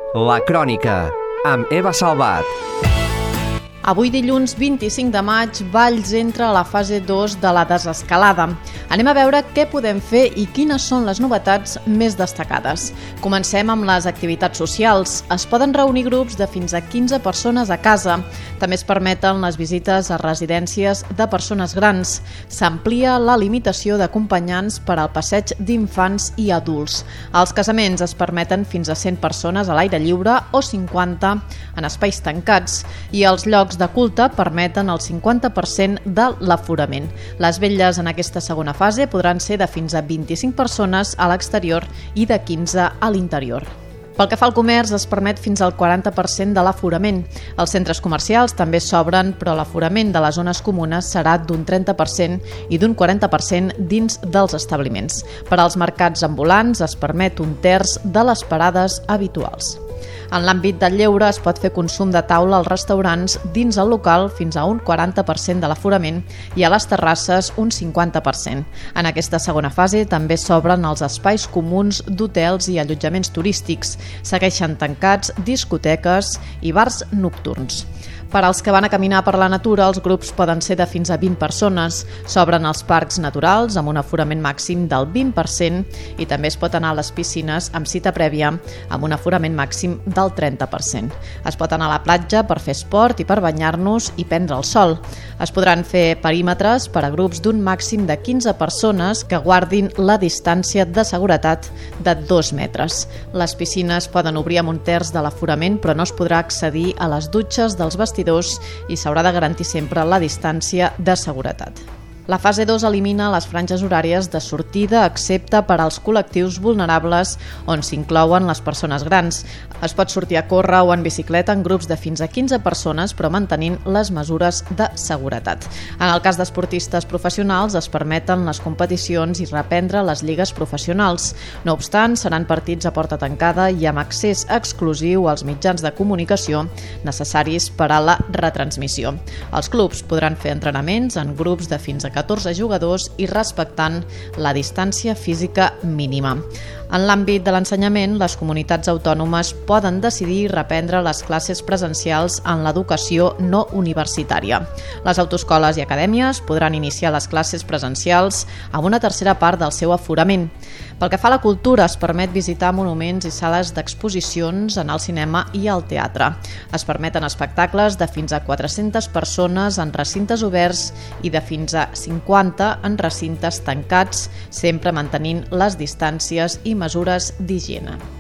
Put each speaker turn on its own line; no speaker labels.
La Crònica, amb Eva Salvat.
Avui dilluns 25 de maig, Valls entra a la fase 2 de la desescalada. Anem a veure què podem fer i quines són les novetats més destacades. Comencem amb les activitats socials. Es poden reunir grups de fins a 15 persones a casa. També es permeten les visites a residències de persones grans. S'amplia la limitació d'acompanyants per al passeig d'infants i adults. Els casaments es permeten fins a 100 persones a l'aire lliure o 50 en espais tancats i els llocs de culte permeten el 50% de l'aforament. Les vetlles en aquesta segona fase podran ser de fins a 25 persones a l'exterior i de 15 a l'interior. Pel que fa al comerç, es permet fins al 40% de l'aforament. Els centres comercials també s'obren, però l'aforament de les zones comunes serà d'un 30% i d'un 40% dins dels establiments. Per als mercats ambulants es permet un terç de les parades habituals. En l'àmbit del lleure es pot fer consum de taula als restaurants dins el local fins a un 40% de l'aforament i a les terrasses un 50%. En aquesta segona fase també s'obren els espais comuns d'hotels i allotjaments turístics. Segueixen tancats discoteques i bars nocturns. Per als que van a caminar per la natura, els grups poden ser de fins a 20 persones. S'obren els parcs naturals amb un aforament màxim del 20% i també es pot anar a les piscines amb cita prèvia amb un aforament màxim del 30%. Es pot anar a la platja per fer esport i per banyar-nos i prendre el sol. Es podran fer perímetres per a grups d'un màxim de 15 persones que guardin la distància de seguretat de 2 metres. Les piscines poden obrir amb un terç de l'aforament, però no es podrà accedir a les dutxes dels vestidors i s'haurà de garantir sempre la distància de seguretat. La fase 2 elimina les franges horàries de sortida excepte per als col·lectius vulnerables on s'inclouen les persones grans. Es pot sortir a córrer o en bicicleta en grups de fins a 15 persones però mantenint les mesures de seguretat. En el cas d'esportistes professionals es permeten les competicions i reprendre les lligues professionals. No obstant, seran partits a porta tancada i amb accés exclusiu als mitjans de comunicació necessaris per a la retransmissió. Els clubs podran fer entrenaments en grups de fins a 14 jugadors i respectant la distància física mínima. En l'àmbit de l'ensenyament, les comunitats autònomes poden decidir reprendre les classes presencials en l'educació no universitària. Les autoescoles i acadèmies podran iniciar les classes presencials amb una tercera part del seu aforament. Pel que fa a la cultura, es permet visitar monuments i sales d'exposicions, anar al cinema i al teatre. Es permeten espectacles de fins a 400 persones en recintes oberts i de fins a 50 en recintes tancats, sempre mantenint les distàncies i mesures d'higiene.